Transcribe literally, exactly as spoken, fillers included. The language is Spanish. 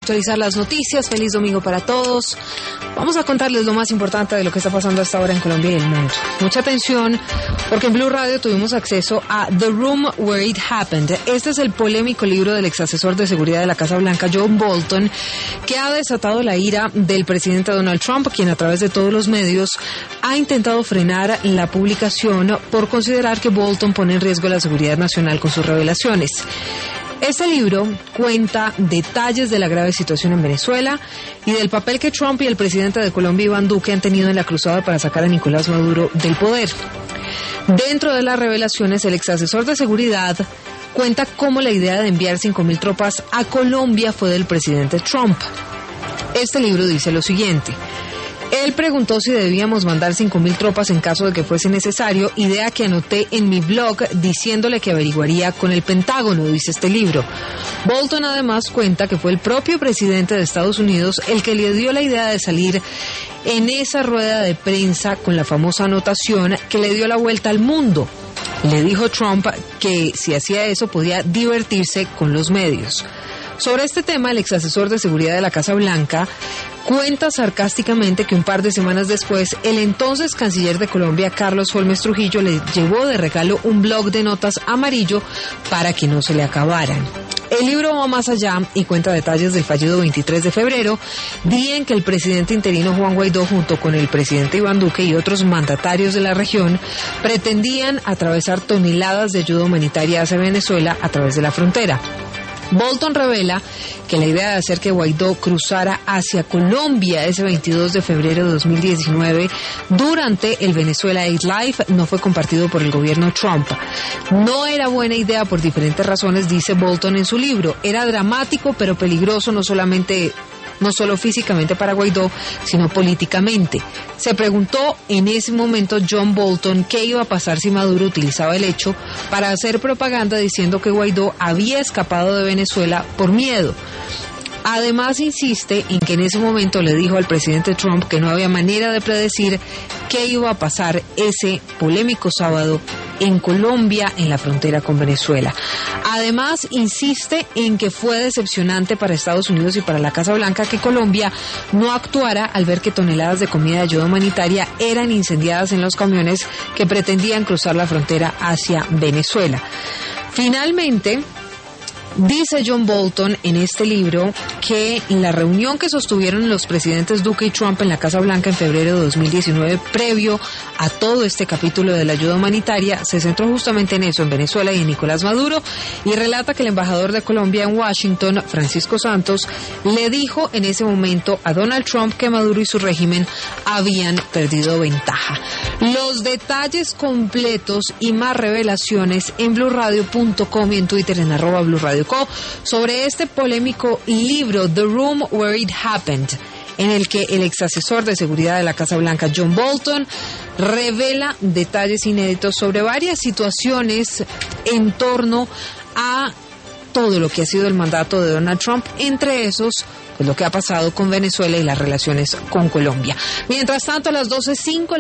Actualizar las noticias. Feliz domingo para todos. Vamos a contarles lo más importante de lo que está pasando hasta ahora en Colombia y el mundo. Mucha atención, porque en Blue Radio tuvimos acceso a The Room Where It Happened. Este es el polémico libro del exasesor de seguridad de la Casa Blanca, John Bolton, que ha desatado la ira del presidente Donald Trump, quien a través de todos los medios ha intentado frenar la publicación por considerar que Bolton pone en riesgo la seguridad nacional con sus revelaciones. Este libro cuenta detalles de la grave situación en Venezuela y del papel que Trump y el presidente de Colombia, Iván Duque, han tenido en la cruzada para sacar a Nicolás Maduro del poder. Dentro de las revelaciones, el exasesor de seguridad cuenta cómo la idea de enviar cinco mil tropas a Colombia fue del presidente Trump. Este libro dice lo siguiente. Él preguntó si debíamos mandar cinco mil tropas en caso de que fuese necesario, idea que anoté en mi blog diciéndole que averiguaría con el Pentágono, dice este libro. Bolton además cuenta que fue el propio presidente de Estados Unidos el que le dio la idea de salir en esa rueda de prensa con la famosa anotación que le dio la vuelta al mundo. Le dijo Trump que si hacía eso podía divertirse con los medios. Sobre este tema, el exasesor de seguridad de la Casa Blanca cuenta sarcásticamente que un par de semanas después, el entonces canciller de Colombia, Carlos Holmes Trujillo, le llevó de regalo un blog de notas amarillo para que no se le acabaran. El libro va más allá y cuenta detalles del fallido veintitrés de febrero, día en que el presidente interino Juan Guaidó, junto con el presidente Iván Duque y otros mandatarios de la región, pretendían atravesar toneladas de ayuda humanitaria hacia Venezuela a través de la frontera. Bolton revela que la idea de hacer que Guaidó cruzara hacia Colombia ese veintidós de febrero de dos mil diecinueve durante el Venezuela Aid Live no fue compartido por el gobierno Trump. No era buena idea por diferentes razones, dice Bolton en su libro. Era dramático pero peligroso no solamente no solo físicamente para Guaidó, sino políticamente. Se preguntó en ese momento John Bolton qué iba a pasar si Maduro utilizaba el hecho para hacer propaganda diciendo que Guaidó había escapado de Venezuela por miedo. Además, insiste en que en ese momento le dijo al presidente Trump que no había manera de predecir qué iba a pasar ese polémico sábado en Colombia, en la frontera con Venezuela. Además, insiste en que fue decepcionante para Estados Unidos y para la Casa Blanca que Colombia no actuara al ver que toneladas de comida de ayuda humanitaria eran incendiadas en los camiones que pretendían cruzar la frontera hacia Venezuela. Finalmente, dice John Bolton en este libro que en la reunión que sostuvieron los presidentes Duque y Trump en la Casa Blanca en febrero de dos mil diecinueve, previo a todo este capítulo de la ayuda humanitaria, se centró justamente en eso, en Venezuela y en Nicolás Maduro, y relata que el embajador de Colombia en Washington, Francisco Santos, le dijo en ese momento a Donald Trump que Maduro y su régimen habían perdido ventaja. Los detalles completos y más revelaciones en blue radio punto com y en Twitter en arroba blue radio sobre este polémico libro The Room Where It Happened, en el que el exasesor de seguridad de la Casa Blanca, John Bolton, revela detalles inéditos sobre varias situaciones en torno a todo lo que ha sido el mandato de Donald Trump, entre esos, pues lo que ha pasado con Venezuela y las relaciones con Colombia. Mientras tanto, a las doce cinco